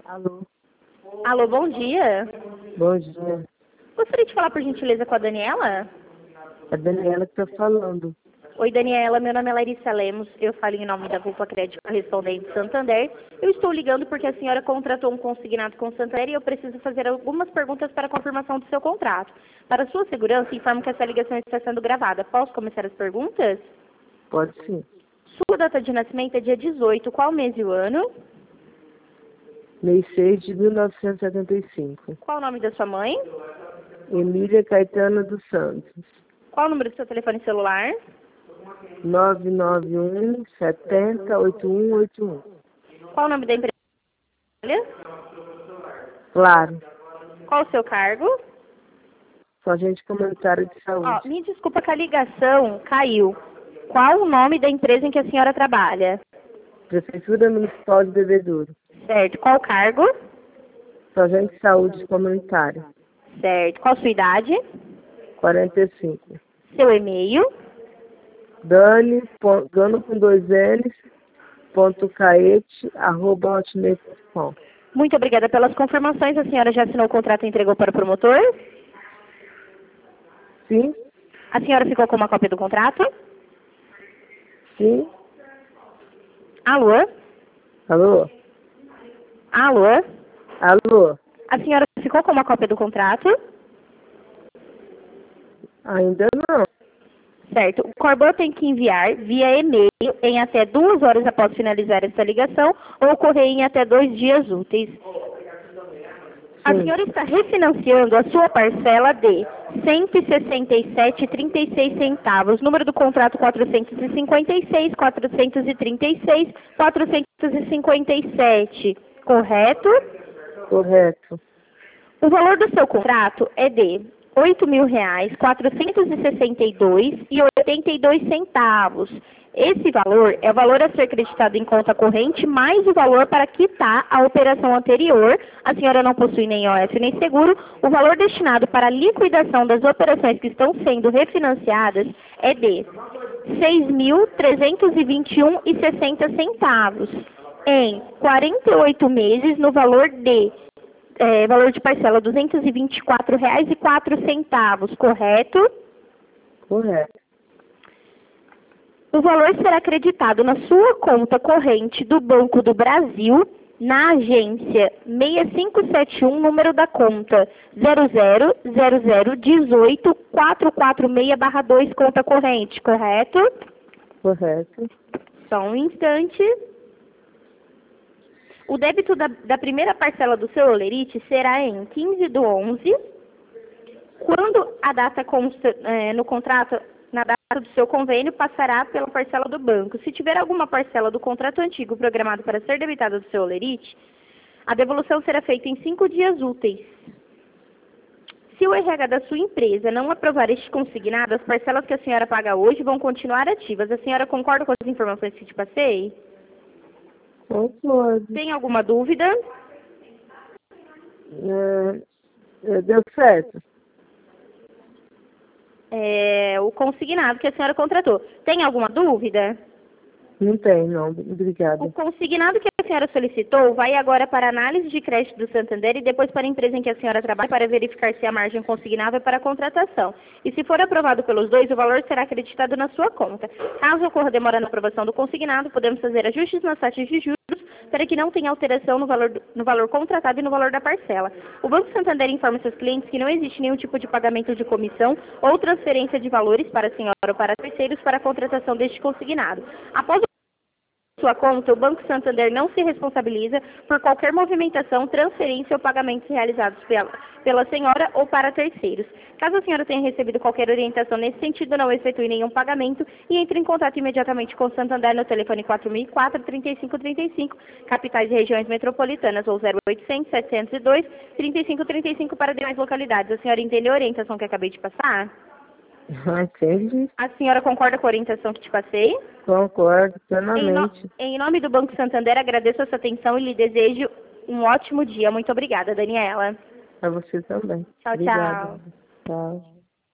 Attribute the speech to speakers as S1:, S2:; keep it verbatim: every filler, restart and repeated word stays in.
S1: Alô?
S2: Alô, bom dia.
S1: Bom dia.
S2: Gostaria de falar, por gentileza, com a Daniela?
S1: É a Daniela que está falando.
S2: Oi, Daniela. Meu nome é Larissa Lemos. Eu falo em nome da Vulpa Crédito Correspondente Santander. Eu estou ligando porque a senhora contratou um consignado com Santander e eu preciso fazer algumas perguntas para a confirmação do seu contrato. Para sua segurança, informo que essa ligação está sendo gravada. Posso começar as perguntas?
S1: Pode sim.
S2: Sua data de nascimento é dia dezoito. Qual mês e o ano?
S1: Mês seis de mil novecentos e setenta e cinco.
S2: Qual o nome da sua mãe?
S1: Emília Caetano dos Santos.
S2: Qual o número do seu telefone celular?
S1: nove nove um, sete zero, oito um oito um.
S2: Qual o nome da empresa?
S1: Claro.
S2: Qual o seu cargo?
S1: Só gente comunitária de saúde.
S2: Ó, me desculpa que a ligação caiu. Qual o nome da empresa em que a senhora trabalha?
S1: Prefeitura Municipal de Bebedouro.
S2: Certo. Qual o cargo?
S1: Só gente de saúde comunitária.
S2: Certo. Qual a sua idade?
S1: quarenta e cinco.
S2: Seu e-mail?
S1: Dani, pon- Dano com dois N's, ponto caete, arroba hotmail ponto com.
S2: Muito obrigada pelas confirmações. A senhora já assinou o contrato e entregou para o promotor?
S1: Sim,
S2: A senhora ficou com uma cópia do contrato?
S1: sim.
S2: Alô?
S1: Alô?
S2: Alô?
S1: Alô?
S2: A senhora ficou com uma cópia do contrato?
S1: Ainda não.
S2: Certo. O Corban tem que enviar via e-mail em até duas horas após finalizar essa ligação ou correio em até dois dias úteis. A
S1: Sim.
S2: senhora está refinanciando a sua parcela de cento e sessenta e sete reais e trinta e seis centavos. Número do contrato quatrocentos e cinquenta e seis, quatrocentos e trinta e seis, quatrocentos e cinquenta e sete. Correto?
S1: Correto.
S2: O valor do seu contrato é de oito mil reais, quatrocentos e sessenta e dois reais e oitenta e dois centavos. Esse valor é o valor a ser creditado em conta corrente, mais o valor para quitar a operação anterior. A senhora não possui nem O F nem seguro. O valor destinado para a liquidação das operações que estão sendo refinanciadas é de seis mil trezentos e vinte e um reais e sessenta centavos. Em quarenta e oito meses, no valor de É, valor de parcela duzentos e vinte e quatro reais e quatro centavos, correto?
S1: Correto.
S2: O valor será acreditado na sua conta corrente do Banco do Brasil, na agência seis cinco sete um, número da conta zero zero zero zero um oito quatro quatro seis barra dois, conta corrente, correto?
S1: Correto.
S2: Só um instante. O débito da, da primeira parcela do seu olerite será em quinze do onze, quando a data consta é, no contrato, na data do seu convênio, passará pela parcela do banco. Se tiver alguma parcela do contrato antigo programado para ser debitada do seu olerite, a devolução será feita em cinco dias úteis. Se o R H da sua empresa não aprovar este consignado, as parcelas que a senhora paga hoje vão continuar ativas. A senhora concorda com as informações que te passei?
S1: Concordo.
S2: Tem alguma dúvida?
S1: É, é, deu certo.
S2: É, o consignado que a senhora contratou. Tem alguma dúvida?
S1: Não tem, não. Obrigada.
S2: O consignado que a senhora solicitou vai agora para a análise de crédito do Santander e depois para a empresa em que a senhora trabalha para verificar se a margem consignável é para a contratação. E se for aprovado pelos dois, o valor será acreditado na sua conta. Caso ocorra demora na aprovação do consignado, podemos fazer ajustes nas taxas de juros para que não tenha alteração no valor, no valor contratado e no valor da parcela. O Banco Santander informa seus clientes que não existe nenhum tipo de pagamento de comissão ou transferência de valores para a senhora ou para terceiros para a contratação deste consignado. Após sua conta, o Banco Santander não se responsabiliza por qualquer movimentação, transferência ou pagamentos realizados pela, pela senhora ou para terceiros. Caso a senhora tenha recebido qualquer orientação nesse sentido, não efetue nenhum pagamento e entre em contato imediatamente com o Santander no telefone quatro mil e quatro, trinta e cinco trinta e cinco, capitais e regiões metropolitanas, ou zero oitocentos, setecentos e dois, trinta e cinco trinta e cinco para demais localidades. A senhora entendeu a orientação que acabei de passar?
S1: Entendi.
S2: A senhora concorda com a orientação que te passei?
S1: Concordo
S2: Em, no-
S1: plenamente.
S2: em nome do Banco Santander, agradeço a sua atenção e lhe desejo um ótimo dia. Muito obrigada, Daniela.
S1: A você também.
S2: Tchau,
S1: Obrigada.
S2: tchau.
S1: Tchau.